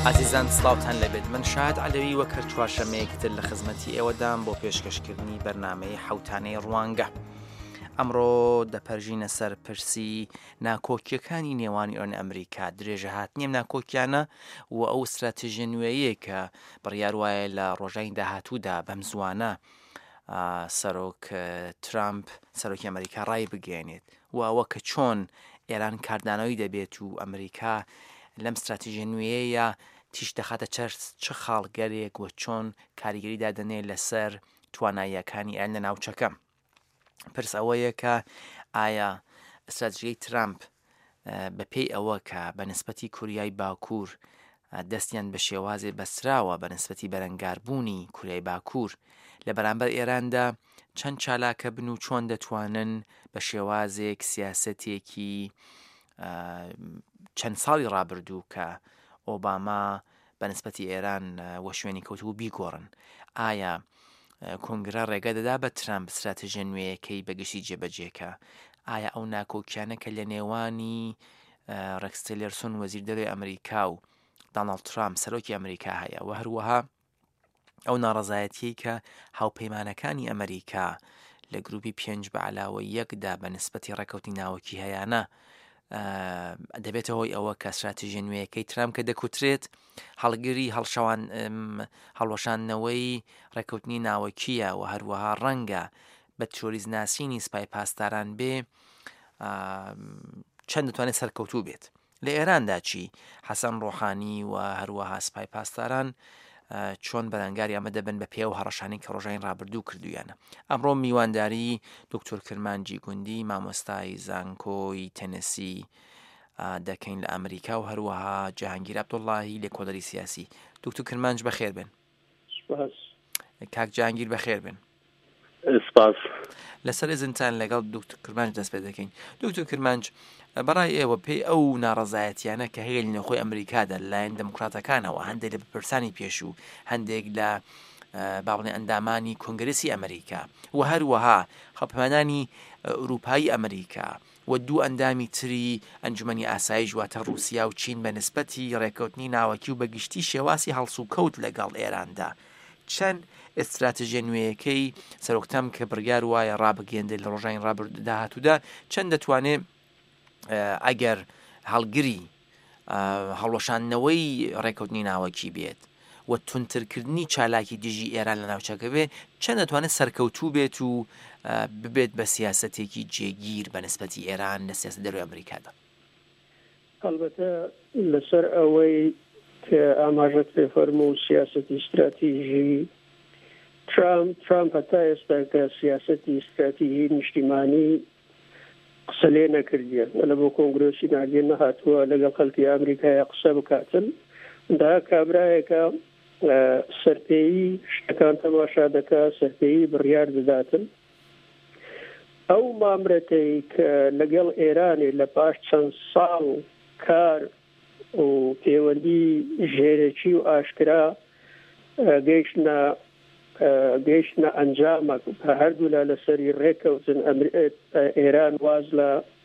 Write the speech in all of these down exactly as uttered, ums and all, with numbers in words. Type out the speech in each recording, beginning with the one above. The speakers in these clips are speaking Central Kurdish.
عزیزان سڵاوتان لەبێت من شاد عەلەوی وەکر چوارشەمەیەکتر لە خزمەتی ئێوەدام بۆ پێشکەشکردنی بەرنامەی حەوتانەی ڕوانگە. ئەمڕۆ دەپەرژینە سەر پرسی ناکۆکیەکانی نێوانی ئێران ئەمریکا، درێژە هاتنیم ناکۆکیانە و ئەو استراتیژیە نوێیە کە بڕیار وایە لە ڕۆژانی داهاتوودا بەم زوانە سەرۆک ترامپ سەرۆکی ئەمریکا ڕای بگەێنێت و ئەوە کە چۆن ئێران کاردانەوەی دەبێت و ئەمریکا لەم استراتیژیە نوێیە تیش دەخاتە چ خاڵگەرێک و چۆن کاریگەری دادەنێت لەسەر تواناییەکانی ئێران لە ناوچەکە. پرس ئەوەیە کە ئایا استراتیژیەی ترامپ بەپێی ئەوە کە بە نسبەتی کوریای باکوور دەستیان بە شێوازێ بەسراوە بە نسبەتی بەرەنگاربوونی کوریای باکوور لە بەرامبەر ئێراندا چەند چالاکە بن و چۆن دەتوانن بە شێوازێک سیاسەتێکی چەند ساڵی ڕابردوو کە ئۆباما بە نسبەتی ئێران وە شوێنی کەوتبوو بیگۆڕن. ئایا کۆنگرە ڕێگە دەدا بە ترامپ استراتیژیە نوێیەکەی بەگشتی جێبەجێکە؟ ئایا ئەو ناکۆکیانە کە لە نێوانی ڕێکس تیلەرسۆن وەزیر دەرۆی ئەمریکا و دۆناڵد ترامپ سەرۆکی ئەمریکا هەیە و هەروەها ئەو ناڕەزایەتیەی کە هاوپەیمانەکانی ئەمریکا لە گروپی پێنج بە عەلاوە یەکدا بە نسبەتی ڕێکەوتی ناوەکی هەیەە دەبێتە هۆی ئەوە کە استراتیژیە نوێیەکەی ترامپ کە دەکوترێت هەڵگری هەڵشەوان هەڵوەشاندنەوەی ڕێکەوتنی ناوەکیە و هەروەها ڕەنگە بە تۆریزناسینی سپای پاسداران بێ چەند دەتوانێت سەرکەوتوو بێت. لە ئێراندا چی؟ حەسەن ڕۆحانی و هەروەها سپای پاسداران چۆن بەرەنگاری ئەمە دەبن بە پێ و هەڕەشانی کە ڕۆژانی ڕابردوو کردویانە. ئەمڕۆ میوانداری دکتۆر کرمانجی گوندی مامۆستای زانکۆی تەنەسی دەکەین لە ئەمریکا و هەروەها جەهانگیر عەبدوڵڵاهی لێکۆڵەری سیاسی. دکتۆر کرمانج بەخێر بن. سپاس. کاک جەهانگیر بەخێر بن. سپاس. لەسەر ئێزنتان لەگەڵ دکتۆر کرمانج دەست پێ دەکەین. دکتۆر کرمانج، بەڕای ئێوە پێی ئەو ناڕەزایەتیانە کە هەیە لە نێوخۆی ئەمریکادا لەلایەن دموکراتەکانەوە، هەندێک لە بپرسانی پێشوو، هەندێک لە باڵێ ئەندامانی کۆنگرێسی ئەمریکا و هەروەها خەپەمانانی ئەوروپایی ئەمریکا و دوو ئەندامی تری ئەنجومەنی ئاسایش واتە ڕووسیا و چین بە نسبەتی ڕێکەوتنی ناوەکی و بەگشتی شێواسی هەڵسوکەوت لەگەڵ ئێراندا چەند استراتیژیە نوێیەکەی سەرۆکتەم کە بڕیار وایە ڕابگەێنێت لە ڕۆژانی ڕابردوودا چەند دەتوانێت ئەگەر هەڵگری هەڵوەشاندنەوەی ڕێکەوتنی ناوەکی بێت و تونترکردنی چالاکی دژی ئێران لە ناوچەکە بێت چەند دەتوانێت سەرکەوتوو بێت و ببێت بە سیاسەتێکی جێگیر بە نسبەتی ئێران لە سیاسەت دەروی ئەمریکادا؟ البته لەسەر ئەوەی کە ئاماژەت پێ فەرموو سیاسەتی استراتیژی ترامپ ترامپ هەتا ئێستا کە سیاسەتی استراتیژی نیشتیمانی قسە لێ نەکردیە، لە بۆ کۆنگرێسی ناگێن نەهاتووە لەگەڵ خەڵکی ئەمریکای قسە بکاتن. دا کابرایەکە سەرپێیی شتەکان تەماشا دەکا، سەرپێیی بڕیار دەداتن. ئەو مامرەتەی کە لەگەڵ ئێرانێ لە پاش چەند ساڵ کار و پەیوەندی ژێرەکی و ئاشکرا گەیشتنە گەیشتنە ئەنجامێک هەردوو لە لەسەری ڕێکەوتن ئێران واز لە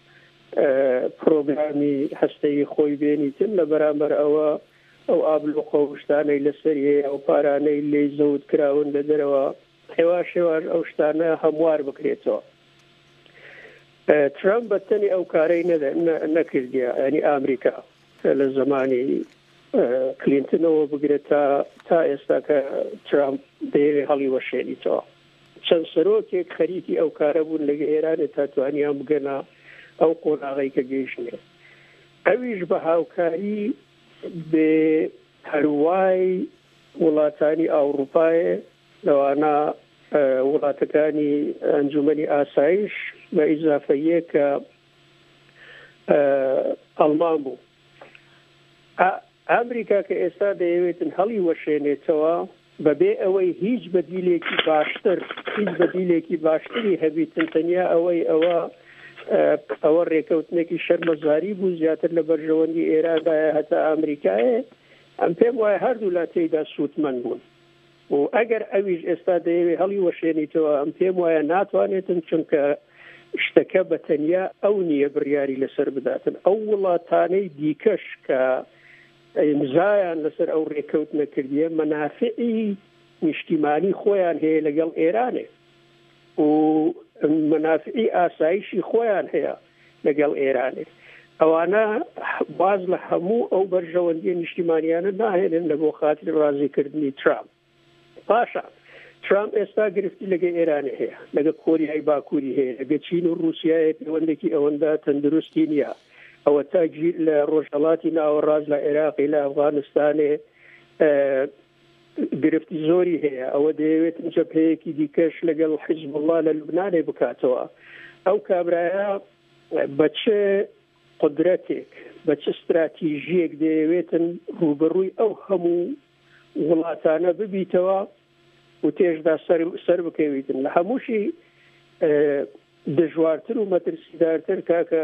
پرۆگرامی هەستەی خۆی بێنیتن لە بەرامبەر ئەوە ئەو ئابل و قەوشتانەی لەسەری ئەو پارانەی لێ زەوت کراون لە دەرەوە هێوا شێوار ئەو شتانە هەموار بکرێتەوە. ترامپ بەتەنی ئەو کارەی نەکردیە، ینی ئامریکا لە زمانی کلینتنەوە بگرێت تا تا ئێستا کە ترامپ دەیەوێ هەڵی وەشێنیتەوە. چەند سەرۆکێک خەریکی ئەو کارە بوون لەگە ئێرانێ تا توانیان بگەنە ئەو قۆناغی کە گەیشتنێ. ئەویش بە هاوکاری بێ هەروای وڵاتانی ئەوروپایە لەوانە وڵاتەکانی ئەنجومەنی ئاسایش بە ئیزافەیە کە ئەڵمان بوو. ئەمریکا کە ئێستا دەیەوێتن هەڵی وەشێنێتەوە بەبێ ئەوەی هیچ بەدیلێکی باشتر هیچ بەدیلێکی باشتری هەبیتن، تەنیا ئەوەی ئەوە ئەوە ڕێکەوتنێکی شەرمەزاری بوو زیاتر لە بەرژەوەندی ئێرادایە هەتا ئەمریکایە، ئەم پێم وایە هەردوو لا تێیدا سوودمەند بوون و ئەگەر ئەویش ئێستا دەیەوێ هەڵی وەشێنیتەوە ئەم پێم وایە ناتوانێتن، چونکە شتەکە بەتەنیا ئەو نییە بڕیاری لەسەر بداتن. ئەو وڵاتانەی دیکەش کە ئیمزایان لەسەر ئەو ڕێکەوت نەکردیە مەنافعی نیشتیمانی خۆیان هەیە لەگەڵ ئێرانێ و منافعی ئاسایشی خۆیان هەیە لەگەڵ ئێرانێ ئەوانە باز لە هەموو ئەو بەرژەوەندی نیشتیمانیانە ناهێنن لە بۆ خاتر ڕازیکردنی ترامپ. پاشا ترامپ ئێستا گرفتی لەگە ئێرانە هەیە، لەگە کۆریای باکووری هەیە، لەگە چین و رووسایە پەیوەندێکی ئەوەندا تەندروستی نییە. ئەوە تاگیر لە ڕۆژهەڵاتی ناوەڕاز لە عێراقی لە ئەفغانستانێ گرفتی زۆری هەیە. ئەوە دەیەوێت جەبهەیەکی دیکەش لەگەڵ حیزب الله لە لوبنانێ بکاتەوە. ئەو کابرایە بە چه قدرەتێک بە چه استراتیژیەک دەیەوێتن ڕوبەڕووی ئەو هەموو وڵاتانە ببیتەوە و تێژدا سەر بکەویتن. لە هەمووشی دژوارتر و مەترسیدارتر کاکە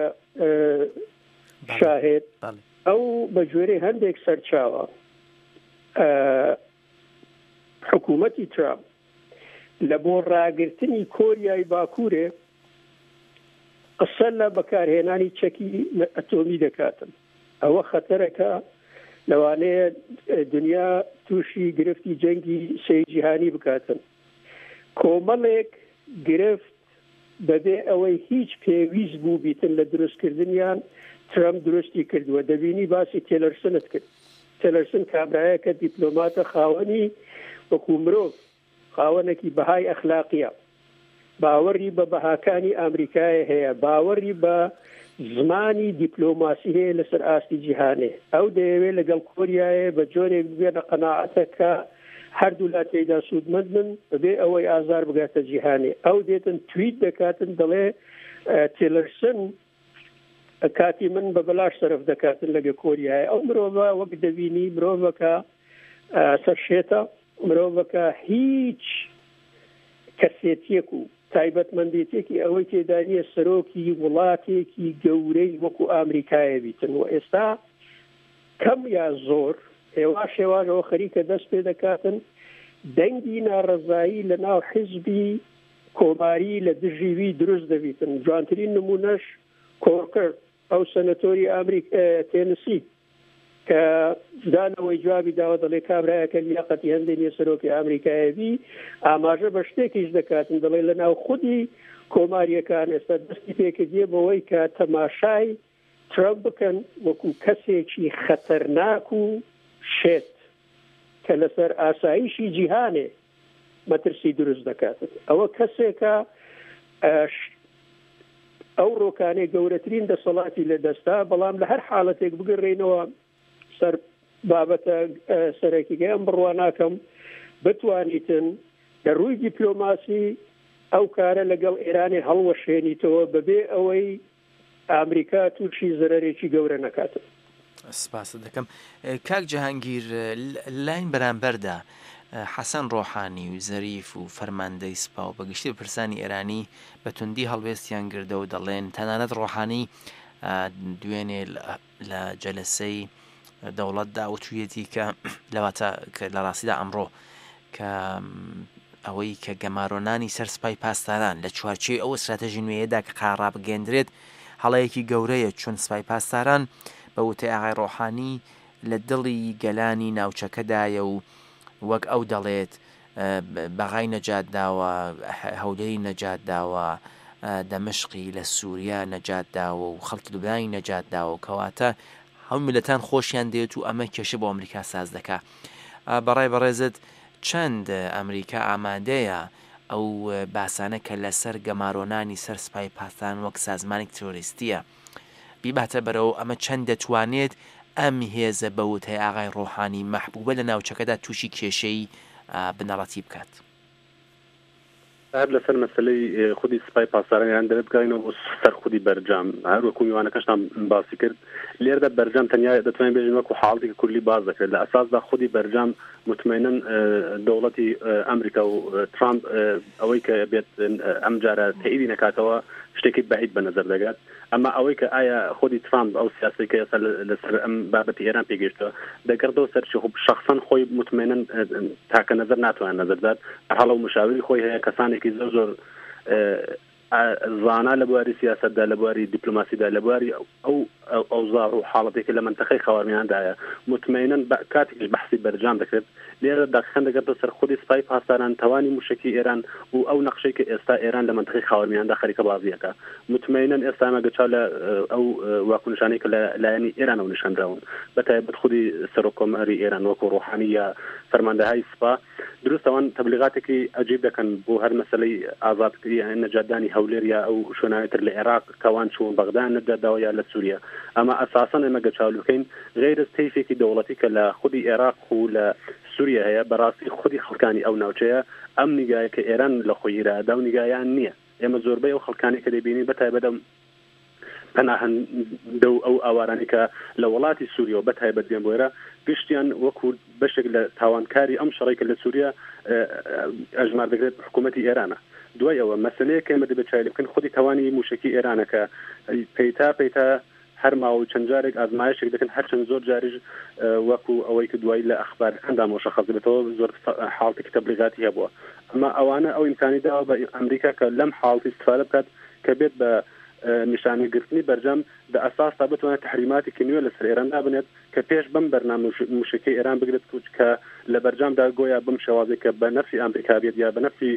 شاهێت ئەو بە جوێرەی هەندێک سەرچاوە حکوومەتی ترامپ لە بۆ ڕاگرتنی کۆریای باکوورێ قسە لە بەکارهێنانی چەکی ئەتۆمی دەکاتن. ئەوە خەتەرەکە لەوانەیە دنیا تووشی گرفتی جەنگی سەی جیهانی بکاتن. کۆمەڵێک گرفت بەبێ ئەوەی هیچ پێویست بوو بیتن لە دروستکردنیان ترامپ دروستی کردووە. دەبینی باسی تێلەرسنت کرد. تێلەرسن کابرایە کە دیپلۆماتە خاوەنی وەکو مرۆڤ خاوەنێکی بەهای ئەخلاقیە، باوەڕی بە بەهاکانی ئەمریکای هەیە، باوەڕی بە زمانی دیپلۆماسی هەیە لەسەر ئاستی جیهانێ. ئەو دەیەوێت لەگەڵ کۆریایە بە جۆرێک بێنە قەناعەتە کە هەردوو لا تێیدا سوودمەند من بەبێ ئەوەی ئازار بگاتە جیهانێ. ئەو دێتن تویت دەکاتن دەڵێ تێلەرسن کاتی من بە بەلاش سەرف دەکاتن لەگە کۆریایە. ئەو مرۆڤە وەک دەبینی مرۆڤەکە سەرشێتە، مرۆڤەکە هیچ کەسێتیەک و تایبەتمەندێتێکی ئەوەی تێدانیە سەرۆکی وڵاتێکی گەورەی وەکو ئامریکایە بیتن. و ئێستا کەم یا زۆر هێوا شێوانەوە خەریکە دەست پێ دەکاتن دەنگی ناڕەزایی لە ناو حیزبی کۆماری لە دژیوی دروست دەبیتن. جوانترین نمونەش کۆرکر ئەو سەنەتۆری ئەمریکا تێنسی کە دانەوەی جوابی داوە دەڵێ کابرایەکە لیاقەتی هەندێک نیە سەرۆکی ئەمریکایەوی ئاماژە بە شتێکیش دەکاتن دەڵێ لە ناو خودی کۆماریەکان ئێستا دەستی پێکردیە بەوەی کە تەماشای ترامپ بکەن وەکو کەسێکی خەتەرناک و شێت کە لەسەر ئاسایشی جیهانێ مەترسی دروست دەکاتن. ئەوە کەسێکە ئەو ڕۆکانەی گەورەترین دەسەڵاتی لە دەستا، بەڵام لە هەر حاڵەتێک بگەڕێنەوە سەر بابەتە سەرەکیگەیان بڕوا ناکەم بتوانیتن لە ڕووی دیپلۆماسی ئەو کارە لەگەڵ ئێرانی هەڵوەشێنیتەوە بەبێ ئەوەی ئامریکا تووشی زەرەرێکی گەورە نەکاتن. سپاس دەکەم. کاک جەهانگیر لاین بەرامبەردا حەسەن ڕۆحانی و زەریف و فەرماندەی سپا و بەگشتی بە پرسانی ئێرانی بە توندی هەڵوێستیان گردە و دەڵێن تەنانەت ڕۆحانی دوێنێ لە جەلسەی دەوڵەتدا وتویەتی کە لەواتە لە ڕاستیدا ئەمڕۆ کە ئەوەی کە گەمارۆنانی سەر سپای پاسداران لە چوارچێ ئەو استراتێژی نوێیەدا کە قاڕابگەندرێت هەڵەیەکی گەورەیە چون سپای پاسداران بە وتەی ئاغای ڕۆحانی لە دڵی گەلانی ناوچەکەدایە و وەک ئەو دەڵێت بەغای نەجات داوە، هەولێری نەجات داوە، دەمشقی لە سووریا نەجات داوە و خەڵکی لوبنانی نەجات داوە، کەواتە هەموو میلەتان خۆشیان دێت و ئەمە کێشە بۆ ئەمریکا ساز دەکا. بەڕای بەڕێزت چەند ئەمریکا ئامادەیە ئەو باسانە کە لەسەر گەمارۆنانی سەر سپای پاسداران وەک سازمانێک تۆریستیە بیباتە بەرەوە ئەمە چەند دەتوانێت ئەم هێزە بەوتەی ئاغای ڕۆحانی مەحبوبە لە ناوچەکەدا تووشی کێشەی بنەڕەتی بکات؟ هەر لەسەر مەسلەی خودی سپای پاسداران دەبێت بگەینەوە بۆ سەر خودی بەرجام. هەر وەکو میوانەکەشتان باسی کرد لێرەدا بەرجام تەنیا دەتوانین بێژین وەکو حاڵەتێکی کوردی باز دەکرێت. لە ئەساسدا خودی بەرجام مطمئنن دەوڵەتی ئەمریکا و ترامپ ئەوەی کە بێت ئەم جارە تەئیدی نەکاتەوە شتێکی بەعید بە نەزەر دەگات. ئەمە ئەوەی کە ئایا خودی ترامپ ئەو سیاسی کە ئێستا لەسەر ئەم بابەتی ئێران پێگەشتەوە دەگەڕێتەوە سەرچی خۆ شەخسەن خۆی مطمئنن تاکە نەزەر ناتوانێت نەزەردات. هەڵە و مشاوری خۆی هەیە، کەسانێکی زۆر زۆر زانا لە بواری سیاستدا، لە بواری دیپلۆماسیدا، لە بواری ئەو أوزار وحالتك لما انتخي خوارمي عندها مطمئنا كاتك بحثي برجام ذكرت لێرە داخەن دەگەڕێتە سەر خودی سپای پاسداران توانی موشکی ئێران و ئەو نەخشەی کە ئێستا ئێران لە منتەقەی خاوەنمیاندا خەریکە بازیەکە مطمئنن ئێستا مەگەچاو لە ئەو واکوونشانەی کە لە لایەنی ئێرانەوە نیشانراون بەتایبەت خودی سەرۆکۆمەری ئێران وەکو ڕۆحانی یا فەرماندەهای سپا دروست ئەوان تەبلیغاتێکی ئەجیب دەکەن بۆ هەر مەسەلەی ئازادکردنی نەجاتدانی هەولێر یا ئەو شوێناوێتر لە عێراق کەوان چوون بەغدا نەجاتداوە یا لە سووریا ئەمە ئەساسەن ئێمە گەچاو بکەین غیر از تەیفێکی دەوڵەتی کە لە خودی عێراق و لە سووریا هەیە بەڕاستی خودی خەڵکانی ئەو ناوچەیە ئەم نیگایە کە ئێران لە خۆی ئیرادا و نیگایان نییە ئێمە زۆربەی ئەو خەڵکانی کە دەبینین بەتایبەت پەناهەندە و ئەو ئاوارانی کە لە وڵاتی سووریا و بەتایبەت دێن بۆ ئێرە گشتیان وەکو بەشێک لە تاوانکاری ئەم شەڕێکە لە سووریا ئەژمار دەکرێت حکوومەتی ئێرانە دوای ئەوە مەسلەیە کە ئێمە دەبێت چای بکەین خودی توانی موشکی ئێرانەکە پەیتا پەیتا هەر ماوە و چەند جارێک ئازمایشێک دەکەن هەرچەند زۆر جاریش وەکو ئەوەی کە دوای لە ئەخبارەکاندا مۆشەخەز بێتەوە زۆر حاڵتێکی تەبلیغاتی هەبووە ئەمە ئەوانە ئەو ئیمکانی داوە بە ئەمریکا کە لەم حاڵتی استفادە بکات کە بێت بە نیشانەگرتنی بەرجەم بە ئەساس تا بتوانێت تحریماتێکی نوێ لەسەر ئێراندا بنێت کە پێش بەم بەرنامە موشکەی ئێران بگرێت کە لە بەرجامدا گۆیا بم شێوازێک کە بە نەفی ئەمریکا بێت یا بە نەفی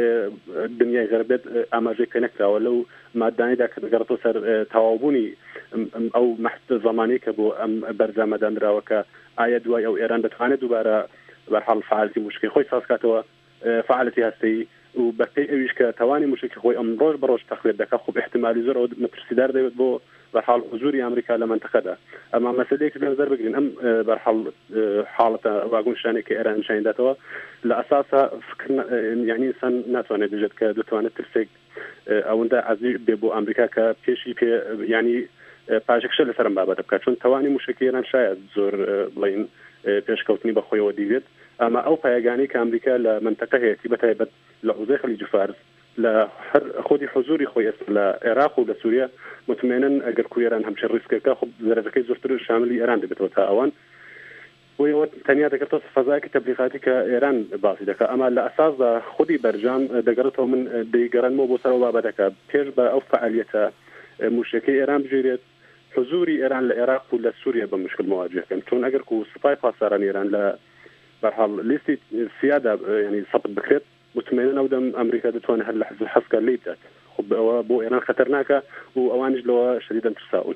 دنیای غەربێت ئاماژەی پێ نەکراوە لەو مادانیدا کە دەگەڕێتەوە سەر تەواوبوونی ئەو مەحت زەمانی کە بۆ ئەم بەرجامەدانراوە کە ئایا دوای ئەو ئێران دەتوانێت دووبارە بەرحاڵ فعالیتی موشکەی خۆی سازکاتەوە فعالیتی هەستەیی و بەپێی ئەویش کە توانی موشکی خۆی ئەم ڕۆژ بەڕۆژ تەقویت دەکات خۆ احتمالی زۆر مەترسیدار دەبێت بۆ بەرحاڵ حضوری ئەمریکا لە منتەقەدا ئەمە مەسەلەیەک لەنظەر بگرین ئەم بەرحاڵ حاڵەتە واگونشانێک کە ئێران نیشانداتەوە لە ئەساسا فکر یعنی ئینسان ناتوانێت بژێت کە دەتوانێت ترسێک ئەوەندە عەزیز بێ بۆ ئەمریکا کە پێشی پێ ینی پاژێکشە لەسەرم بابەتە بکات چون توانی موشکی ئێران شاید زۆر بڵین پێشکەوتنی بەخۆیەوە دیوێت ئەمە ئەو پایەگانی کە ئەمریکا لە منتەقە هەیەی بەتایبەت لە حوزەی خەلیج فارس لە خودی حضوری خۆی لە عێراق و لە سووریا مطمئنن ئەگەر کوێران هەمچە ڕیسکەکە خۆ زەرەکەی زۆرتر شاملی ئێران دەبێتەوە تا ئەوان وەوە تەنیا دەکرێتەوە فەزایەکی تەبلیغاتی کە ئێران باسی دەکات ئەمە لە ئەساسدا خودی بەرجام دەگەڕێتەوە من دەیگەڕێنمەوە بۆ سەرەوە بابەتەکە پێش بە ئەو فعالیەتە موشکەی ئێران بژێرێت حضوری ئێران لە عێراق و لە سووریا بە مشکل مواجهەکەن چون ئەگەر کو سوپای پاسداران ئێران لە بەرحاڵ لیستی سیادا ینی سەبت بکرێت مطمئنن ئەو دەم ئەمریکا دەتوانێت هەر لە حەسکە لێ بدات خۆ ئەوە بۆ ئێران خەتەرناکە و ئەوانش لەوە شەدیدەن ترساون.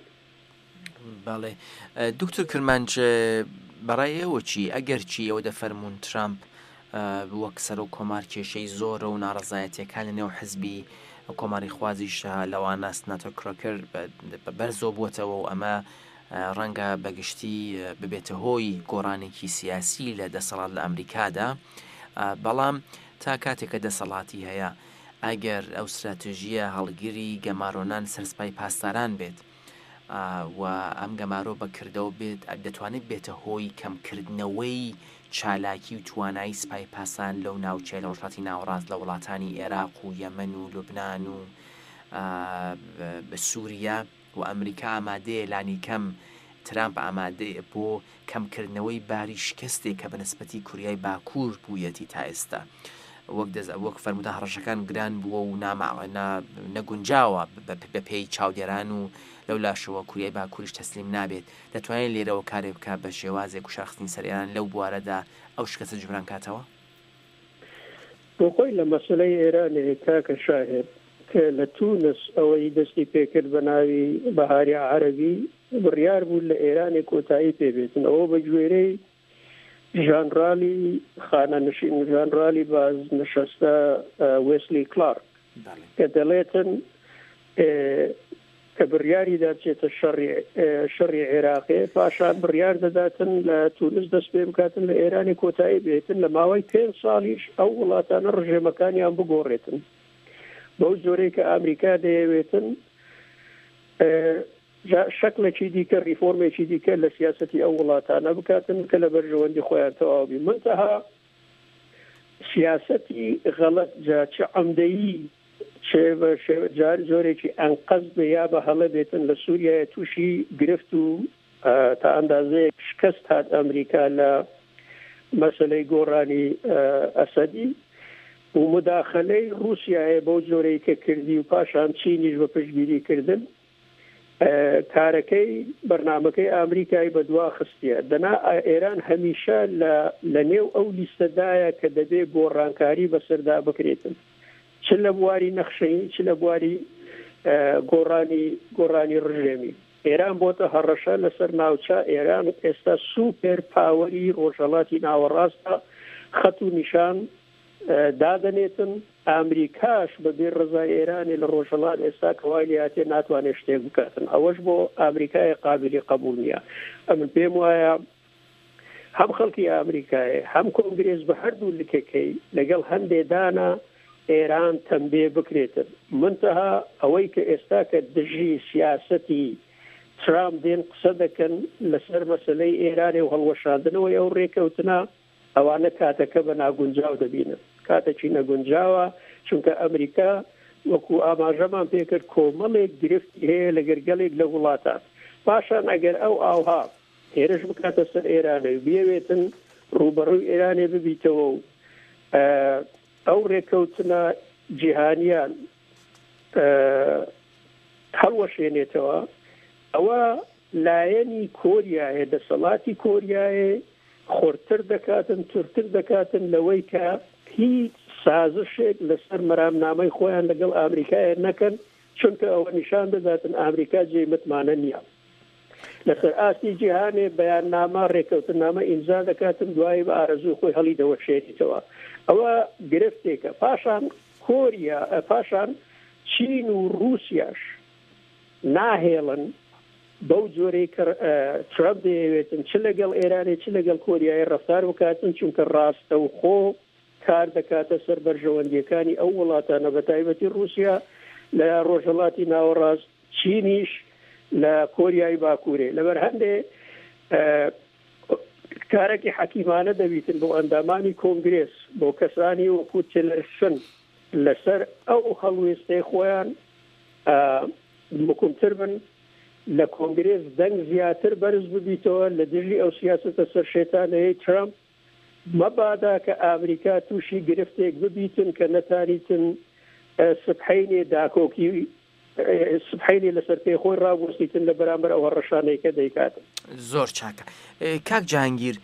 باڵێ دکتۆر کرمانج بەڕای ئێوە چی ئەگەر چی ئەوە دەفەرمونون ترامپ وەک سەر و کۆمار کێشەی زۆرە و ناڕەزایەتیەکان لە نێو حزبی کۆماری خوازیشە لەوان ناستناتە کرۆکر بەرزۆ بووەتەوە و ئەمە ڕەنگە بەگشتی ببێتە هۆی گۆڕانێکی سیاسی لە دەسەڵات لە ئەمریکادا بەڵام تا کاتێکە دەسەڵاتی هەیە ئەگەر ئەو استراتێژیە هەڵگیری گەمارۆنان سەرسپای پاسداران بێت و ئەم گەمارۆ بەکردەوە بێت دەتوانێت بێتە هۆی کەمکردنەوەی چالاکی و توانایی سپای پاسان لەو ناوچەی لە وڵاتی ناوەڕاست لە وڵاتانی عێراق و یەمەن و لوبنان و بە سووریا و ئەمریکا ئامادەیە لانی کەم ترامپ ئامادەیە بۆ کەمکردنەوەی باری شکستێک کە بەنسبەتی کوریای باکوور بوویەتی تا ئێستا وەک دەز وەک فەرموودا هەڕەشەکان گران بووە و نەگونجاوە بە پێی چاودێران و لەو لاشەوە کوریای باکووریش تەسلیم نابێت دەتوانێت لێرەوە کارێ بکات بە شێوازێک و شاخستنی سەریان لەو بوارەدا ئەو شکستە جبران کاتەوە بۆ خۆی لە مەسەلەی ئێرانێ کاکە شاهێد کە لە تونس ئەوەی دەستی پێکرد بە ناوی بەهاری عەرەبی بڕیار بوو لە ئێرانی کۆتایی پێبێتن ئەوە بە گوێرەی ژانرالی خانەنشین ژانرالی بازنشەستە وێسلی کلارک کە دەڵێتن کە بڕیاری داچێتە شەڕی عێراقی پاشان بڕیار دەداتن لە تونس دەست پێ بکاتن لە ئێرانی کۆتایی بێتن لە ماوەی پێنج ساڵیش ئەو وڵاتانە ڕژێمەکانیان بگۆڕێتن بەو جۆرەی کە ئەمریکا دەیەوێتن شکلێکی دیکە ریفۆرمێکی دیکە لە سیاسەتی ئەو وڵاتانە بکاتن کە لە بەرژەوەندی خۆیان تەواوی منتەها سیاسەتی غەڵەت جا چ عەمدەیی جار زۆرێکی ئەنقەز بە یا بە هەڵە بێتن لە سووریا تووشی گرفت و تا ئەندازەیەک شکست هات ئەمریکا لە مەسەلەی گۆڕانی ئەسەدی و مداخلەی رووسیایە بەو جۆرەی کە کردی و پاشان چینیش بە پشتگیری کردن کارەکەی بەرنامەکەی ئامریکای بەدوا خستیە دەنا ئێران هەمیشە لە نێو ئەو لیستەدایە کە دەبێ گۆڕانکاری بەسەردا بکرێتن چ لە بواری نەخشەی چ لە بواری گۆڕانی گۆڕانی ڕژێمی ئێران بۆتە هەڕەشە لەسەر ناوچە ئێران ئێستا سوپەر پاوەری ڕۆژهەڵاتی ناوەڕاستە خەت و نیشان دادەنێتن ئامریکاش بەبێ ڕزای ئێرانی لە ڕۆژهەڵات ئێستا کەوای لاتێ ناتوانێت شتێک بکاتن ئەوەش بۆ ئامریکای قابلی قبول نییە ئەمن پێم وایە هەم خەڵکی ئامریکای هەم کۆنگرێز بە هەردوو لکەکەی لەگەڵ هەندێدانە ئێران تەنبێ بکرێتن منتەها ئەوەی کە ئێستا کە دژی سیاسەتی ترامپ دێن قسە دەکەن لەسەر مەسەلەی ئێرانی و هەڵوەشاندنەوەی ئەو ڕێکەوتنە ئەوانە کاتەکە بە ناگونجاو دەبینن کاتێکی نەگونجاوە چونکە ئەمریکا وەکو ئاماژەمان پێکرد کۆمەڵێک گرفتی هەیە لە گەرگەڵێک لە وڵاتان پاشان ئەگەر ئەو ئاوها هێرش بکاتە سەر ئێرانە بێوێتن ڕوبەڕووی ئێرانێ ببیتەوە و ئەو ڕێکەوتنە جیهانیان هەڵوەشێنێتەوە ئەوە لایەنی کۆریایە دەسەڵاتی کۆریایە خۆرتر دەکاتن تورتر دەکاتن لەوەی کە هیچ سازشێک لەسەر مەرامنامەی خۆیان لەگەڵ ئامریکایە نەکەن چونکە ئەوە نیشان دەداتن ئامریکا جێ متمانە نییە لەسەر ئاستی جیهانێ بەیاننامە ڕێکەوتنامە ئیمزا دەکاتن دوایی بە ئارەزوو خۆی هەڵی دەوەشێنیتەوە ئەوە گرفتێکە پاشان کۆریا پاشان چین و رووسیاش ناهێڵن بەو جۆرەی ترامپ دەیەوێتن چ لەگەڵ ئێرانی چ لەگەڵ کۆریای ڕەفتار بکاتن چونکە ڕاستە و خۆ کار دەکاتە سەر بەرژەوەندیەکانی ئەو وڵاتانە بە تایبەتی رووسیا لە ڕۆژهەڵاتی ناوەڕاست چینیش لە کۆریای باکوورێ لەبەر هەندێ کارێکی حەکیمانە دەبیتن بۆ ئەندامانی کۆنگرێس بۆ کەسانی وەکو تێلەرسن لەسەر ئەو هەڵوێستەی خۆیان مکومتر بن لە کۆنگرێس دەنگ زیاتر بەرز ببیتەوە لە دژی ئەو سیاسەتە سەرشێتانەیە ترامپ مەبادا کە ئامریکا تووشی گرفتێک ببیتن کە نەتانیتن سبحەینێ داکۆکی سبحەینێ لەسەر پێی خۆی ڕابوەستیتن لە بەرامبەر ئەوە ڕەشانەیەکە دەیکاتن. زۆر چاکە کاک جانگیر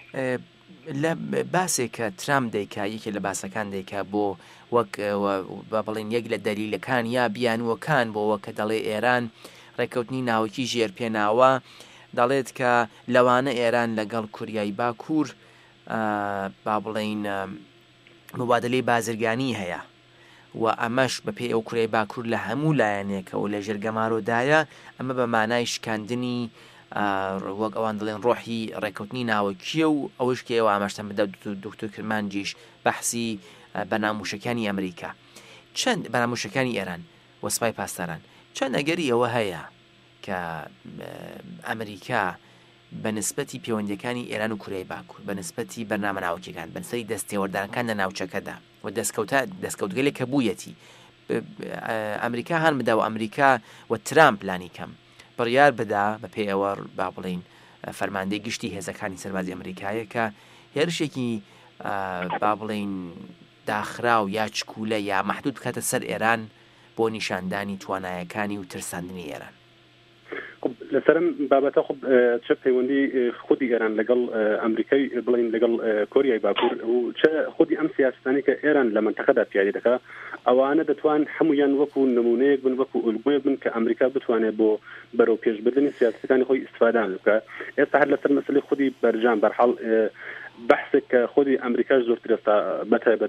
لە باسێک کە ترامپ دەیکا یەکێ لە باسەکان دەیکا بۆ وەک با بڵێن یەک لە دەلیلەکان یا بیانوەکان بۆەوە کە دەڵێ ئێران ڕێکەوتنی ناوکی ژێر پێناوە دەڵێت کە لەوانە ئێران لەگەڵ کوریای باکوور با بڵێن مبادلەی بازرگانی هەیە و ئەمەش بەپێی ئەو کوریای باکوور لە هەموو لایەنێکە و لە ژێرگەمارۆدایە ئەمە بە مانای شکاندنی وەک ئەوان دەڵێن ڕۆحی ڕێکەوتنی ناوەکیە و ئەوش کە ئێوە ئاماژتان بدە دکتۆر کرمانجیش بەحسی بەناموشەکانی ئەمریکا چەند بەناموشەکانی ئێران و سوپای پاسداران چەند ئەگەری ئەوە هەیە کە ئەمریکا بە نسبەتی پەیوەندیەکانی ئێران و کوریای باکوور بە نسبەتی بەرنامە ناوەکیەکان بەنسەری دەستێوەردانەکان لە ناوچەکەدا و دەستکەوتە دەستکەوتگەلێک کە بوویەتی ئەمریکا هەان بدا و ئەمریکا و ترامپ لانی کەم بڕیار بدا بە پێی ئەوە با بڵین فەرماندەی گشتی هێزەکانی سەربازی ئەمریکایە کە هێرشێکی با بڵین داخرا و یا چکولە یا مەحدود بکاتە سەر ئێران بۆ نیشاندانی توانایەکانی و ترساندنی ئێران. لەسەرم بابەتە خب چه پەیوەندی خودی ئێران لەگەڵ ئەمریکای بڵین لەگەڵ کۆریای باکوور و چه خودی ئەم سیاستانی کە ئێران لە منتەقەدا پیاوی دەکات ئەوانە دەتوان هەمویان وەکو نمونەیەک بن وەکو ئولگویە بن کە ئەمریکا بتوانێت بۆ بەرەو پێشبردننی سیاستەکانی خۆی ئیسفادان بکات. ئێستا هەر لەسەر مەسەلەی خودی بەرجام بەرحاڵ بەحثێک کە خودی ئەمریکاش زۆرتر ئێستا بەتایبەت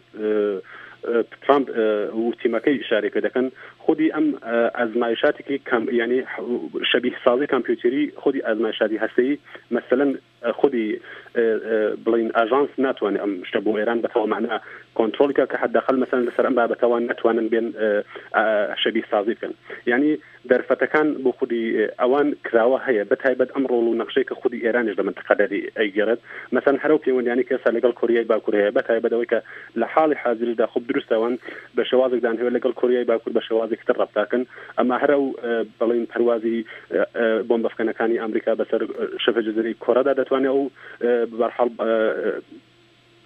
ترامپ و تیمەکەی ئشارێکە دەکەن خودی ئەم ئەزمایشاتێکی کەم ینی شەبیه سازی کۆمپیوتەری خودی ئەزمایشاتی هەستەیی مەسەلەن خودی بڵین ئاژانس ناتوانێت ئەم شتە بۆ ئێران بەتەواو معنە کۆنتڕۆڵکە کە حداقل مەسەلەن لەسەر ئەم بابەتەوە ناتوانن بێن شەبیه سازی بکەن. یعنی دەرفەتەکان بۆ خودی ئەوان کراوە هەیە بەتایبەت ئەم ڕۆڵ و نەخشەی کە خودی ئێرانیش لە منتەقەدا ئەیگەڕێت مەسەلەن هەرو پەیوەندیانی کە لەگەڵ کۆریای باکوور هەیە بەتایبەتەوەی کە لە حاڵی حاضردا خب دروستەوەن بە شێوازێکدان هەیە لەگەڵ کۆریای باکوور بە شێوازێکی تر ڕەفتاکەن ئەمە هەرە و بڵین پەروازی بۆمبەفکەنەکانی ئەمریکا بەسەر شەبە جەزیرەی کۆڕەدا دەتوانێت و بەرحاڵ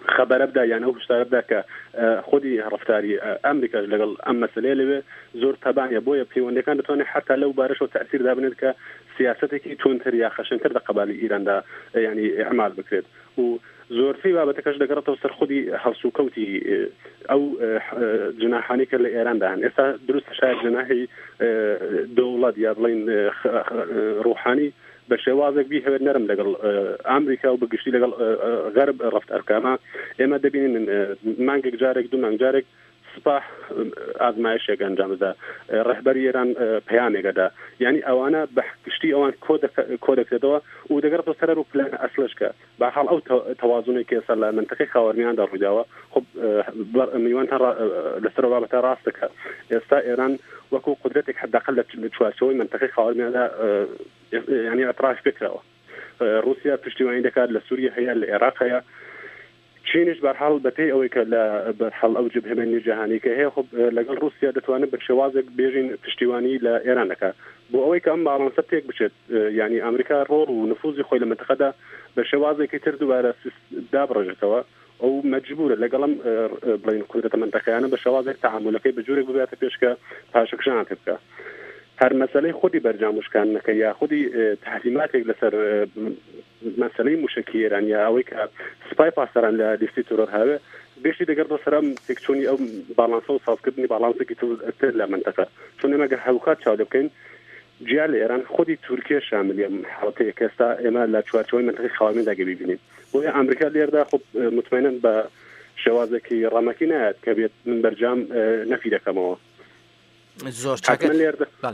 خبر ابدا يعني او هشدار ابدا ك خودي رفتاري امريكا لقل اما سليله زور تبع يا بويا بيون كان دتوني حتى لو بارش وتاثير ده بنك سياستك تونتر يا خشن كده قبال ايران ده يعني اعمال بكريت وزور في بابتكش دقرته وسر خودي حسو كوتي او جناحاني كل ايران ده اسا دروس شايف جناحي دوله يا بلين روحاني بشوازك بيه نرم لقل أمريكا وبقشتي لقل غرب رفت أركامها إما دبين مانك جارك دون جارك صباح آزمایش یک انجام ده رهبری ایران پیامی گذاشت یعنی آوانه بحثی آوان کودک کودک دوا و دگر تو سر رو پلان اصلش که به حال او توازنی که سال منطقه خاورمیان در رویداوا خب میوان تر لسر بابت راستك است ایران وکو قدرتك حد اقل شوي منطقه خاورمیان يعني اطراف فكره روسيا تشتوي عندك لسوريا هي العراق هي چینش بر حال بته او که ل بر حال او جبهه من جهانی که هي خب لقل روسيا دتوانه بشوازك بيجين تشتيواني لايران كا بو او که ام بالانساتيك بشت يعني امريكا رول ونفوذ خوي لما تخدا بشوازك تردو بار دابرجه توا او مجبوره لقلم بين قدره منطقه انا بشوازك تعاملك بجورك بيات بيشكا باشكشان تبقى هر مسئله خودی برجامش کن که یا خودی تحلیمات لسر مسئله مشکیران یا اوی که سپای پاسران لیستی ترور هاوی بیشی دیگر دو سرم تکچونی او بالانس و صاف کردنی بالانسی که تو تر منطقه چون ما حلقات شاده بکن جیال ایران خودی ترکیه شاملیه حالتی که است اما لا چوارچوی منطقه خاورمی داگه ببینیم و امریکا لیردا خب مطمئنا با شوازه که رامکینات که بیت من برجام نفیده کما زور چاکر بله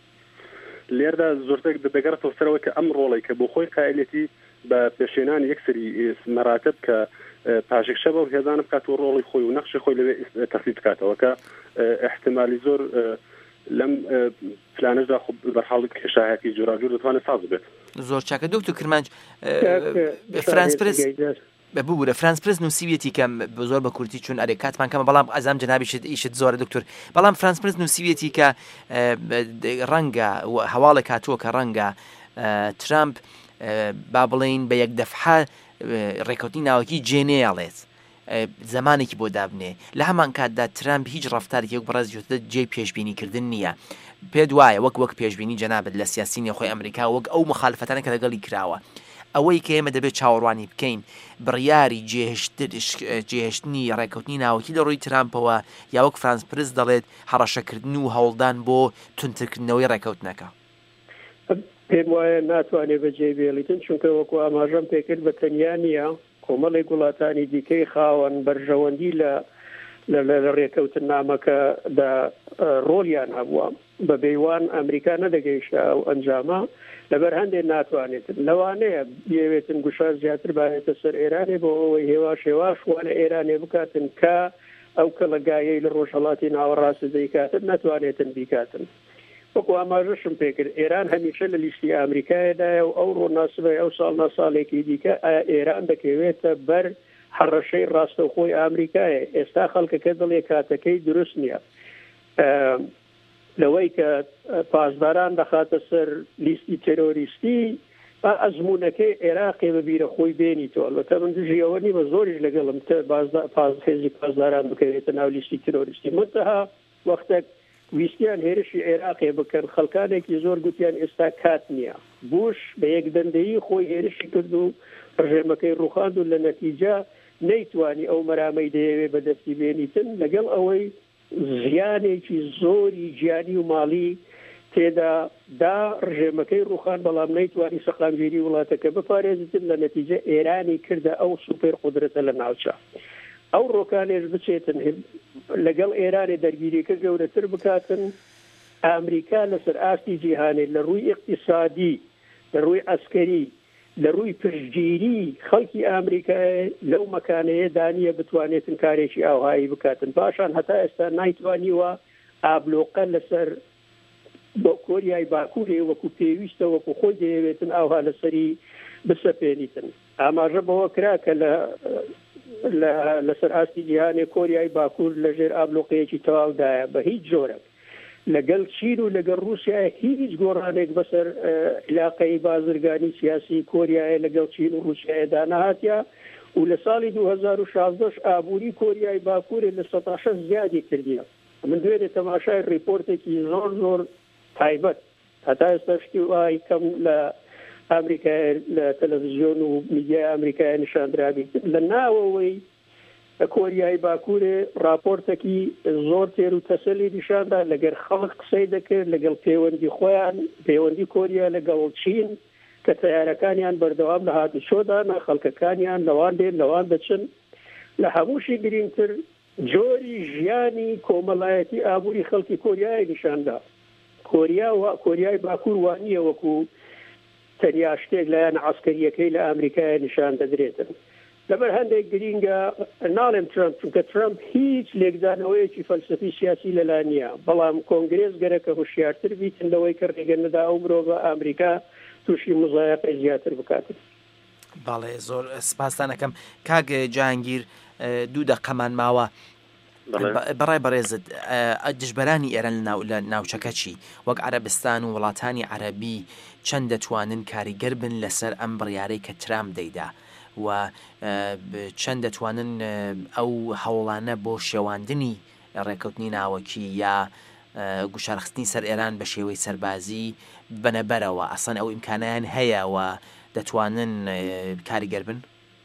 لێردا زۆرتێک دەگەڕێتەوە سەرەوە کە ئەم ڕۆڵی کە بۆ خۆی قائلەتی بە پێشێنان یەکسری مەراتب کە پاشێکشە بەو هێزانە بکاتەوە ڕۆڵی خۆی و نەخشی خۆی لەوێ تەخفیف بکاتەوە کە احتمالی زۆر لەم پلانەشدا بەرحاڵی کێشایەتی جوراجور دەتوانێت ساز بێت. زۆر چاکە دکتۆر کرمانج فرانس پرس ببوورە فرانس پرس نووسیویەتی کەم زۆر بە کورتی چون ئەرێ کاتمان کەمە بەڵام ئەزام جنابیشت ئیشت زۆرە دکتۆر بەڵام فرانس پرس نووسیویەتی کە ڕەنگە هەواڵێک هاتووە کە ڕەنگە ترامپ با بڵێن بە یەک دەفعە ڕێکەوتی ناوەکی جێنێڵێت زمانێکی بۆ دابنێ لە هەمان کاتدا ترامپ هیچ ڕەفتارێکی وەک بەڕێزیوتە جێ پێشبینیکردن نییە پێ وایە وەک وەک پێشبینی جەنابەت لە سیاسینی خۆی ئەمریکا وەک ئەو مخالفتانە کە لەگەڵی کراوە ئەوەی کە ئێمە دەبێت چاوەڕوانی بکەین بڕیاری جێهێشتنی ڕێکەوتنی ناوەکی لە ڕووی ترامپەوە یا وەک فرانس پرس دەڵێت هەڕەشەکردن و هەوڵدان بۆ تونترکردنەوەی ڕێکەوتنەکە پێم وایە ناتوانێت بەجێ بێڵیتن چونکە وەکو ئاماژەم پێکرد بە تەنیا نییە کۆمەڵێک وڵاتانی دیکەی خاوەن بەرژەوەندی لە لە ڕێکەوتن نامەکەدا ڕۆلیان هەبووە بە بەیوان ئەمریکا نەدەگەیشتا ئەو ئەنجامە لەبەر هەندێک ناتوانێتن لەوانەیە بێوێتن گوشار زیاتر بایێتە سەر ئێرانێ بۆ ئەوەی هێواش هێواش وانە ئێرانێ بکاتن کە ئەو کەڵەگایەی لە ڕۆژهەڵاتی ناوەڕاست دەیکاتن ناتوانێتن بیکاتن وەکو ئاماژەشم پێکرد ئێران هەمیشە لە لیستی ئامریکایەدایە و ئەو ڕۆناسبە ئەو ساڵ ناساڵێکی دیکە ئایا ئێران دەکەوێتە بەر حڕەشەی ڕاستەوخۆی ئامریکایە ئێستا خەڵکەکە دڵێ کاتەکەی دروست نییە لەوەی کە پاسداران دەخاتە سەر لیستی تێرۆریستی ئەزمونونەکەی عێراقی بەبیرە خۆی بێنیتەوە لەتە من دژیەوە نی بە زۆریش لەگەڵم هێزی پاسداران بکەوێتە ناو لیستی تێرۆریستی منتەها وەختێک ویستیان هێرشی عێراقی بکەن خەڵکانێکی زۆر گوتیان ئێستا کات نییە بوش بە یەک دەندەیی خۆی هێرشی کرد و ڕژێمەکەی ڕووخاند و لە نەتیجە نەیتوانی ئەو مەرامەی دەیەوێ بەدەستی بێنیتن لەگەڵ ئەوەی زیانێکی زۆری گیانی و ماڵی تێدا دا ڕژێمەکەی ڕووخان بەڵام نەیتوانی سەقامگیری وڵاتەکە بپارێزتن لە نەتیجە ئێرانی کردە ئەو سوپێر قودرەتە لە ناوچە ئەو ڕۆکانێش بچێتن لەگەڵ ئێرانی دەرگیریەکە گەورەتر بکاتن ئەمریکا لەسەر ئاستی جیهانی لە ڕووی اقتصادی لە ڕووی عەسکەری لە ڕووی پشتگیری خەڵکی ئامریکای لەو مەکانەیە دانیە بتوانێتن کارێکی ئاوهایی بکاتن پاشان هەتا ئێستا نایتوانیوە ئابلۆقە لەسەر بۆ کۆریای باکوورێ وەکو پێویستە وەکو خۆی دەیەوێتن ئاوها لەسەری بسەپێنیتن ئاماژە بەوە کرا کە لە لەسەر ئاستی جیهانی کۆریای باکوور لەژێر ئابلۆقەیەکی تەواودایە بە هیچ جۆرە لەگەڵ چین و لەگەڵ رووسیا هیچ گۆڕانێک بەسەر علاقەی بازرگانی سیاسی کۆریایە لەگەڵ چین و رووسیایەدا نەهاتیە و لە ساڵی دو هەزار و شازدە ئابووری کۆریای باکوورێ لە سەد و شەش زیادی کردیە. من دوێنێ تەماشای ریپۆرتێکی زۆر زۆر تایبەت هەتا ئێستا شتی وای کەم لە ئەمریکای لە تەلەڤیزیۆن و میدیای ئەمریکای نیشاندرابی لە ناوەوەی کۆریای باکوورێ راپۆرتێکی زۆر تێر و تەسەلی نیشاندا لەگەر خەڵک قسەی دەکرد لەگەڵ پەیوەندی خۆیان پەیوەندی کۆریا لەگەڵ چین کە تەیارەکانیان بەردەوام لە هاتوچۆدانا خەڵکەکانیان لەوان دێن لەوان دەچن لە هەمووشی گرنگتر جۆری ژیانی کۆمەڵایەتی ئابووری خەڵکی کۆریای نیشاندا. کۆریا و کۆریای باکوور وانییە وەکو تەنیا شتێک لایەن عەسکەریەکەی لە ئەمریکای نیشان دەدرێتن. لەبەر هەندێک گرینگە ناڵێم ترامپ چونکە ترامپ هیچ لێکدانەوەیەکی فەلسەفی سیاسی لەلا نییە، بەڵام کۆنگرێس گەرەکە هوشیارتر بیتن لەوەی کە ڕێگەنەدا ئەو مرۆڤە ئەمریکا تووشی مزایقی زیاتر بکاتن. باڵێ زۆر سپاسان دەکەم. کاک جاهانگیر دوو دەقەمان ماوە بەڕای بەڕێزت دژبەرانی ئێران لە ناوچەکە چی وەک عەرەبستان و وڵاتانی عەرەبی چەند دەتوانن کاریگەر بن لەسەر ئەم بڕیارەی کە ترامپ دەیدا و چەند دەتوانن ئەو هەوڵانە بۆ شێواندنی ڕێکەوتنی ناوەکی یا گوشارخستنی سەر ئێران بە شێوەی سەربازی بنەبەرەوە ئەسەن ئەو ئیمکانیان هەیە و دەتوانن کاریگەر بن؟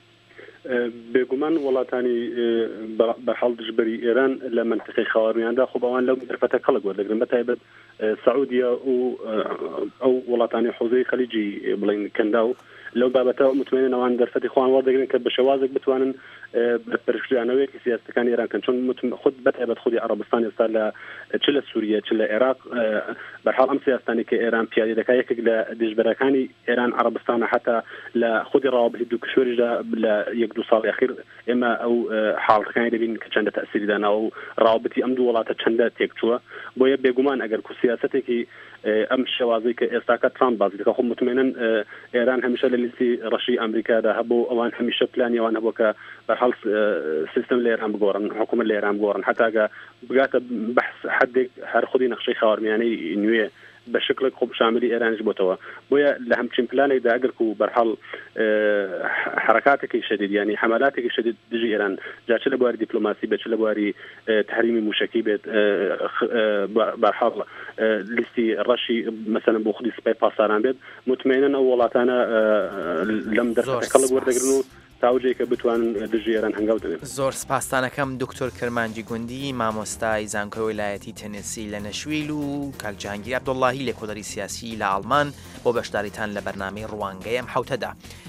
بێگومان وڵاتانی بەحاڵ دژبەری ئێران لە منتقەی خاوەڕمیاندا خۆ بەوان لەو دەرفەتە خەڵک وەردەگرن بە تایبەت سعودیە و ئەو وڵاتانی حوزەی خەلیجی بڵین کەندا و لەو بابەتە متمەنن ئەوان دەرفەتی خۆیان وەردەگرن کە بە شێوازێک بتوانن پەرشتیانەوەیەکی سیاستەکانی ئێران کەن چۆن خود بە تایبەت خودی عەرەبستان ئێستا لە چ لە سووریە چ لە عێراق بەحاڵ ئەم سیاستانی کە ئێران پیادە دەکات یەکێک لە دژبەرەکانی ئێران عەرەبستانە حتا لە خودی ڕاوەبردی دوو کشوەریشدا لە یەک دوو ساڵی ئەخیر ئێمە ئەو حاڵەکانی دەبین کە چەندە تەئسیری دانا و ڕاوەبردی ئەم دوو وڵاتە چەندە تێکچووە بۆیە بێگومان ئەگەر کو سیاسەتێکی ئەم شێوازەی کە ئێستاکە ترامپ باز دەکات خۆ متمەنن ئێران هەمیشە لە لیستی ڕەشی ئەمریکادا هەبوو ئەوان هەمیشە پلانی ئەوان هەبوو کە بەحاڵ سیستم لە ئێران بگۆڕن حکومت لە ئێران بگۆڕن حتاگە بگاتە بەحث حدێک هەر خودی نەخشەی خاوەڕمیانەی نوێ بە شکلێک خۆ شاملی ئێرانیش بۆتەوە بۆیە لە هەمچین پلانێکدا ئەگەر و بەرحاڵ حرکاتێکی شەدید ینی حملاتێکی شەدید دژی ئێران جا چ لە بواری دیپلۆماسی بێت چ لە بواری تحریمی موشکی بێت بەرحاڵ لیستی ڕەشی مەسەلەن بۆ خودی سپای پاسداران بێت متمەنن ئەو وڵاتانە لەم دەرفەتە خەڵک وەردەگرن و تاوجێک کە بتوانن دژی ئێران هەنگاو دەبێت. زۆر سپاسانەکەم دکتۆر کەرمانجی گوندی مامۆستای زانکۆی ویلایەتی تەنێسی لە نەشویل و کاک جاهانگیر عەبدوڵڵاهی لێکۆڵەری سیاسی لە ئاڵمان بۆ بەشداریتان لە بەرنامەی ڕوانگەی ئەم حەوتەدا.